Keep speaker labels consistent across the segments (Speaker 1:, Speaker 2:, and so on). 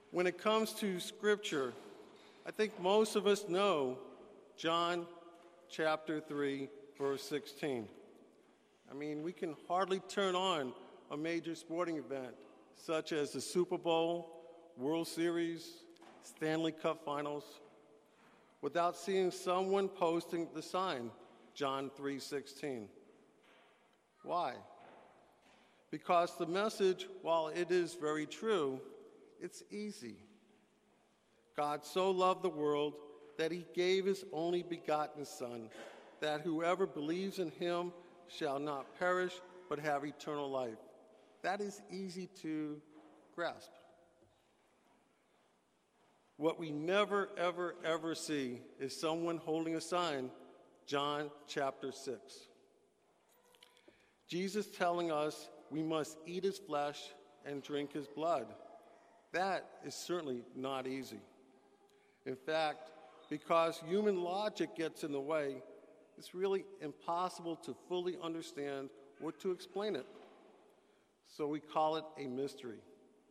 Speaker 1: When it comes to Scripture, I think most of us know John chapter 3, verse 16. I mean, we can hardly turn on a major sporting event such as the Super Bowl, World Series, Stanley Cup Finals, without seeing someone posting the sign, John 3:16. Why? Because the message, while it is very true, it's easy. God so loved the world that he gave his only begotten Son, that whoever believes in him shall not perish but have eternal life. That is easy to grasp. What we never, ever, ever see is someone holding a sign, John chapter 6. Jesus telling us we must eat his flesh and drink his blood. That is certainly not easy. In fact, because human logic gets in the way, it's really impossible to fully understand or to explain it. So we call it a mystery.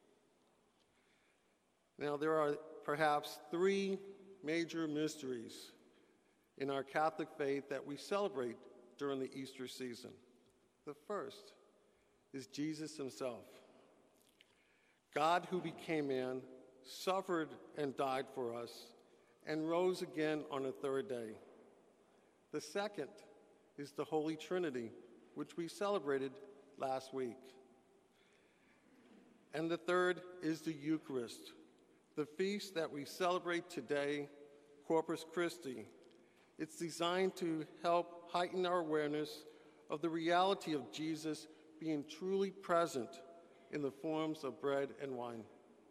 Speaker 1: Now, there are perhaps three major mysteries in our Catholic faith that we celebrate during the Easter season. The first is Jesus himself. God who became man, suffered and died for us, and rose again on the third day. The second is the Holy Trinity, which we celebrated last week. And the third is the Eucharist, the feast that we celebrate today, Corpus Christi. It's designed to help heighten our awareness of the reality of Jesus being truly present in the forms of bread and wine.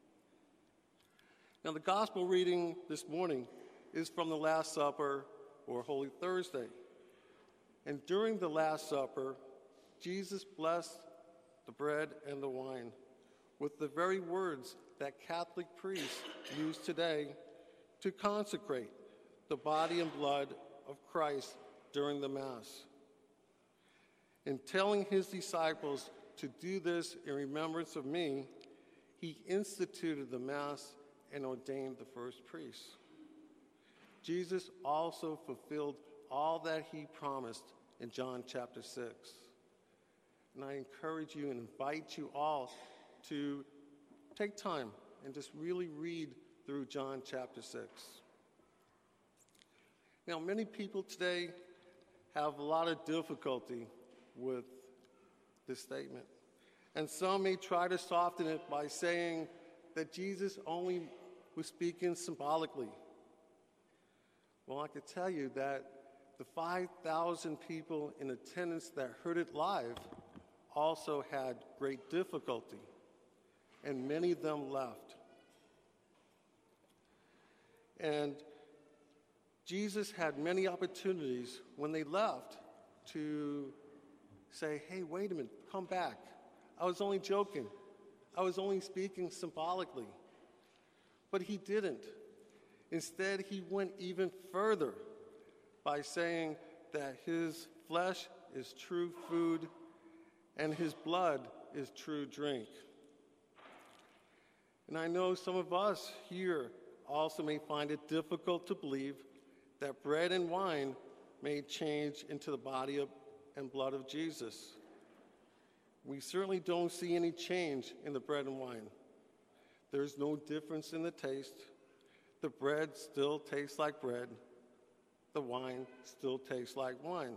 Speaker 1: Now, the gospel reading this morning is from the Last Supper, or Holy Thursday. And during the Last Supper, Jesus blessed the bread and the wine with the very words that Catholic priests use today to consecrate the body and blood of Christ during the Mass. In telling his disciples to do this in remembrance of me, he instituted the Mass and ordained the first priests. Jesus also fulfilled all that he promised in John chapter 6. And I encourage you and invite you all to take time and just really read through John chapter 6. Now, many people today have a lot of difficulty with this statement. And some may try to soften it by saying that Jesus only was speaking symbolically. Well, I could tell you that the 5,000 people in attendance that heard it live also had great difficulty, and many of them left. And Jesus had many opportunities when they left to say, hey, wait a minute, come back. I was only joking. I was only speaking symbolically. But he didn't. Instead, he went even further by saying that his flesh is true food and his blood is true drink. And I know some of us here also may find it difficult to believe that bread and wine may change into the body and blood of Jesus. We certainly don't see any change in the bread and wine. There's no difference in the taste. The bread still tastes like bread. The wine still tastes like wine.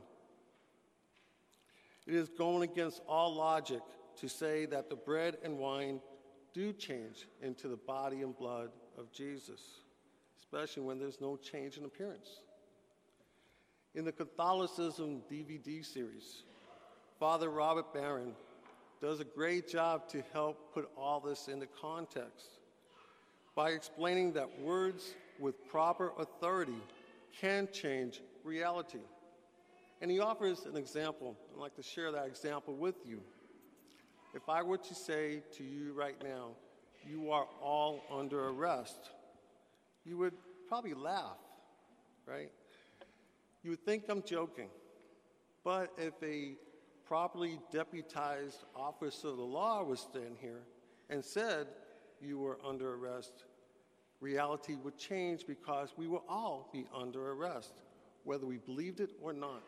Speaker 1: It is going against all logic to say that the bread and wine do change into the body and blood of Jesus, especially when there's no change in appearance. In the Catholicism DVD series, Father Robert Barron does a great job to help put all this into context by explaining that words with proper authority can change reality. And he offers an example. I'd like to share that example with you. If I were to say to you right now, you are all under arrest, you would probably laugh, right? You would think I'm joking. But if a properly deputized officer of the law was standing here and said, you were under arrest, reality would change because we will all be under arrest, whether we believed it or not.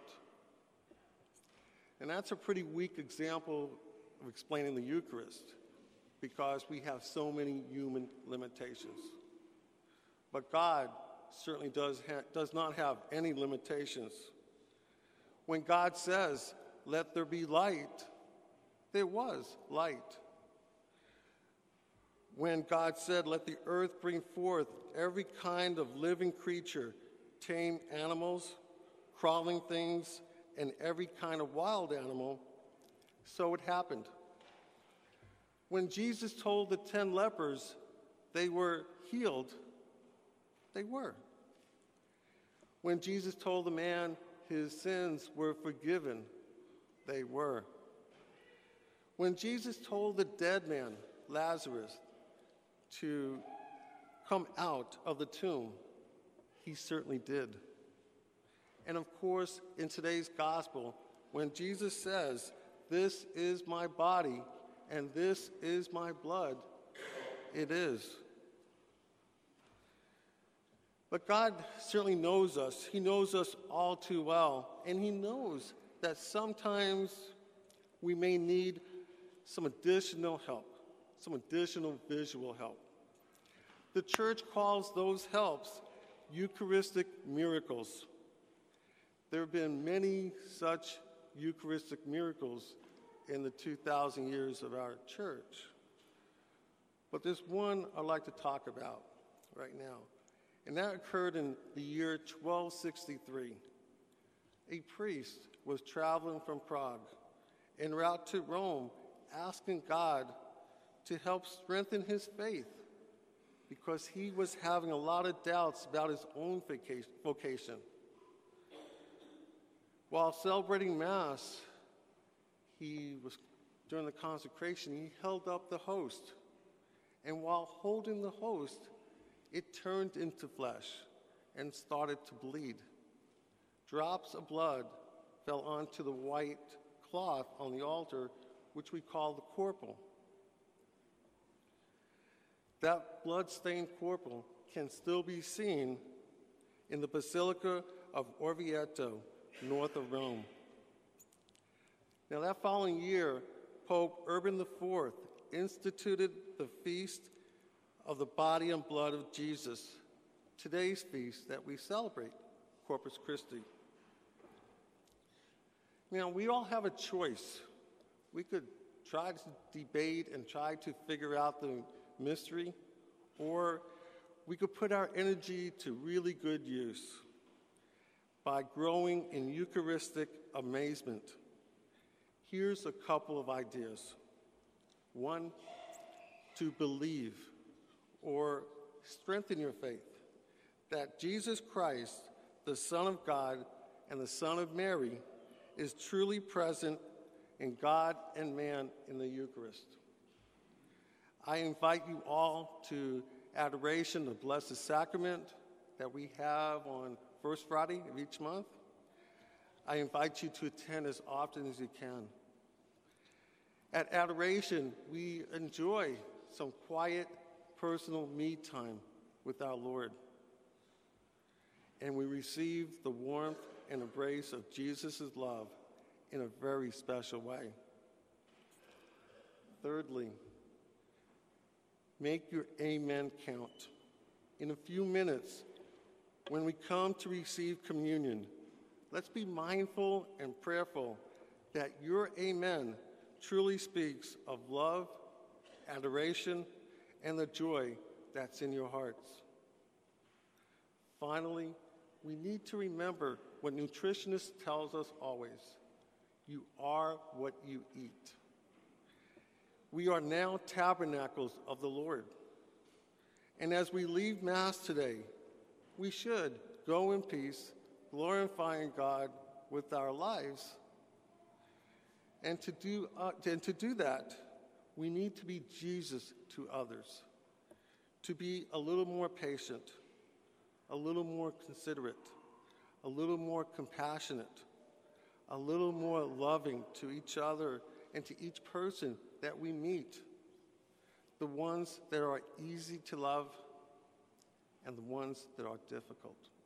Speaker 1: And that's a pretty weak example of explaining the Eucharist, because we have so many human limitations. But God certainly does not have any limitations. When God says, "Let there be light," there was light. When God said, "Let the earth bring forth every kind of living creature, tame animals, crawling things, and every kind of wild animal," so it happened. When Jesus told the 10 lepers they were healed, they were. When Jesus told the man his sins were forgiven, they were. When Jesus told the dead man, Lazarus, to come out of the tomb, he certainly did. And of course, in today's gospel, when Jesus says, "This is my body and this is my blood," it is. But God certainly knows us. He knows us all too well, and he knows that sometimes we may need some additional help, some additional visual help. The church calls those helps Eucharistic miracles. There have been many such Eucharistic miracles in the 2,000 years of our church. But there's one I'd like to talk about right now, and that occurred in the year 1263. A priest was traveling from Prague en route to Rome, asking God to help strengthen his faith because he was having a lot of doubts about his own vocation. While celebrating Mass, during the consecration, he held up the host. And while holding the host, it turned into flesh and started to bleed. Drops of blood fell onto the white cloth on the altar, which we call the corporal. That blood-stained corporal can still be seen in the Basilica of Orvieto, north of Rome. Now, that following year, Pope Urban IV instituted the feast of the body and blood of Jesus, today's feast that we celebrate, Corpus Christi. Now, we all have a choice. We could try to debate and try to figure out the mystery, or we could put our energy to really good use by growing in Eucharistic amazement. Here's a couple of ideas. One, to believe or strengthen your faith that Jesus Christ, the Son of God and the Son of Mary, is truly present in God and man in the Eucharist. I invite you all to Adoration, the Blessed Sacrament that we have on First Friday of each month. I invite you to attend as often as you can. At Adoration, we enjoy some quiet, personal me time with our Lord. And we receive the warmth and embrace of Jesus' love in a very special way. Thirdly, make your amen count. In a few minutes, when we come to receive communion, let's be mindful and prayerful that your amen truly speaks of love, adoration, and the joy that's in your hearts. Finally, we need to remember what nutritionists tells us always: you are what you eat. We are now tabernacles of the Lord. And as we leave Mass today, we should go in peace, glorifying God with our lives. And to do that, we need to be Jesus to others, to be a little more patient, a little more considerate, a little more compassionate, a little more loving to each other and to each person that we meet. the ones that are easy to love and the ones that are difficult.